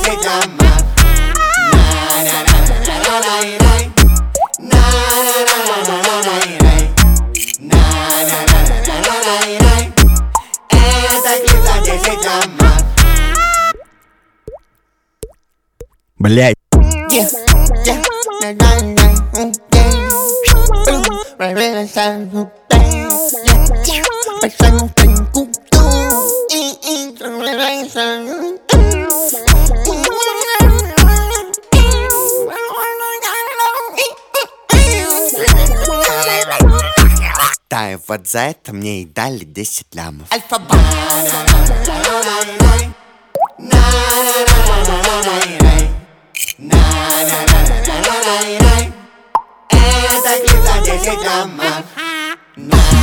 10 лямов. Это клип за 10 лямов. Блять. Да, и вот за это мне и дали 10 лямов. Альфа-Бат. Это клип за 10 лямов.